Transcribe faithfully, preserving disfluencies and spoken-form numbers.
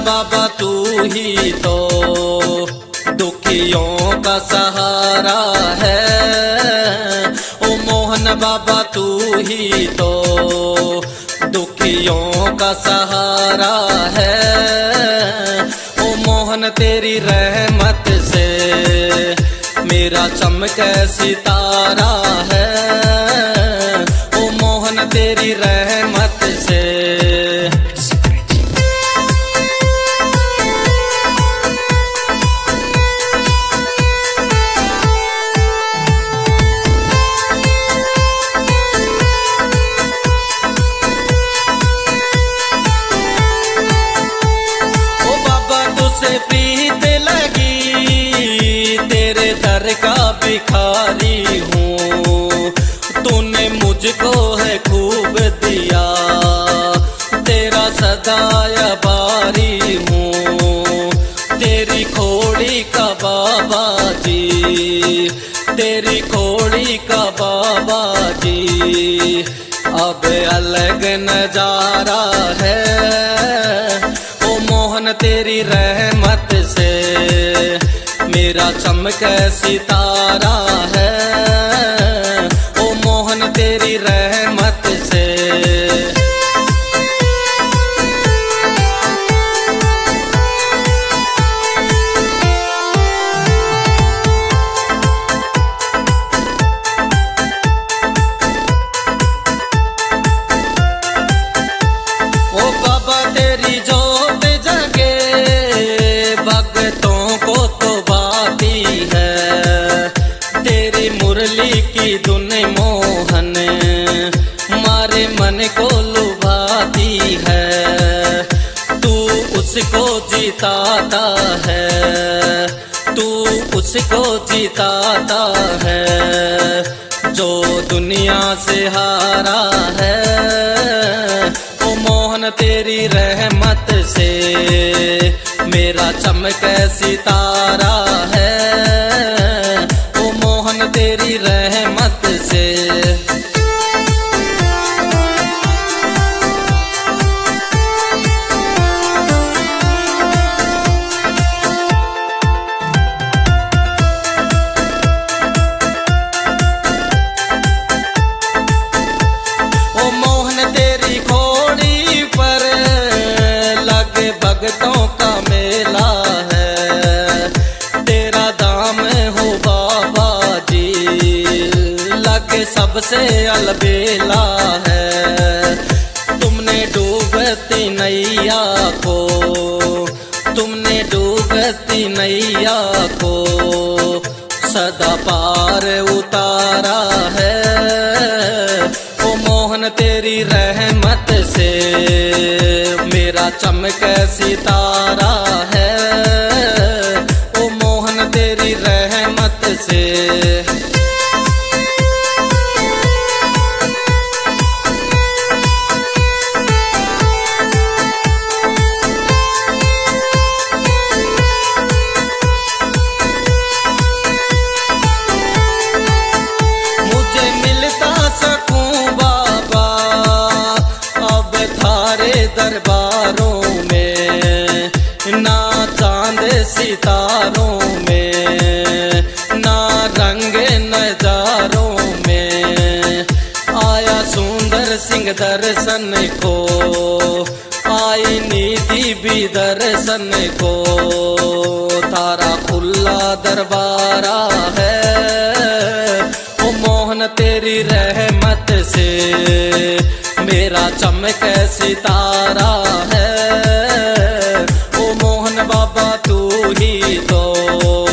बाबा तू ही तो दुखियों का सहारा है। ओ मोहन बाबा तू ही तो दुखियों का सहारा है। ओ मोहन तेरी रहमत से मेरा चमके सितारा है। ओ मोहन तेरी रहमत से। प्रीत लगी तेरे दर का भिखारी हूँ, तूने मुझको है खूब दिया तेरा सदाया बारी हूँ। तेरी खोड़ी का बाबा जी, तेरी खोड़ी का बाबा जी, अब अलग नजारा है। ओ मोहन तेरी रहमत से मेरा चमके सितारा है। ओ मोहन तेरी रहमत से। ओ बाबा तेरी जोत जगे भक्तों को तो बाती है। तेरी मुरली की धुन मोहन मारे मन को लुभाती है। तू उसको जिताता है, तू उसको जिताता है जो दुनिया से हारा है। ओ मोहन तेरी रहमत से मेरा चमके सितारा है। ओ मोहन तेरी रहमत से। ओ मोहन तेरी खोड़ी पर लगे भगतों का मेला है। तेरा दाम हो बाबा जी लगे सबसे अलबेला है। तुमने डूबती नैया को, तुमने डूबती नैया को सदा पार उतारा है। ओ मोहन तेरी रहमत से मेरा चमके सितारा है। ओ मोहन तेरी रहमत से। मुझे मिलता सकूं बाबा अब थारे दरबारों में, ना चांद सितारों में, ना रंग नजारों में। आया सुंदर सिंह दर्शन को, आई निधि भी दर्शन को। तारा खुला दरबारा है। ओ मोहन तेरी रहमत से मेरा चमके सितारा है। ओ मोहन बाबा तू ही तो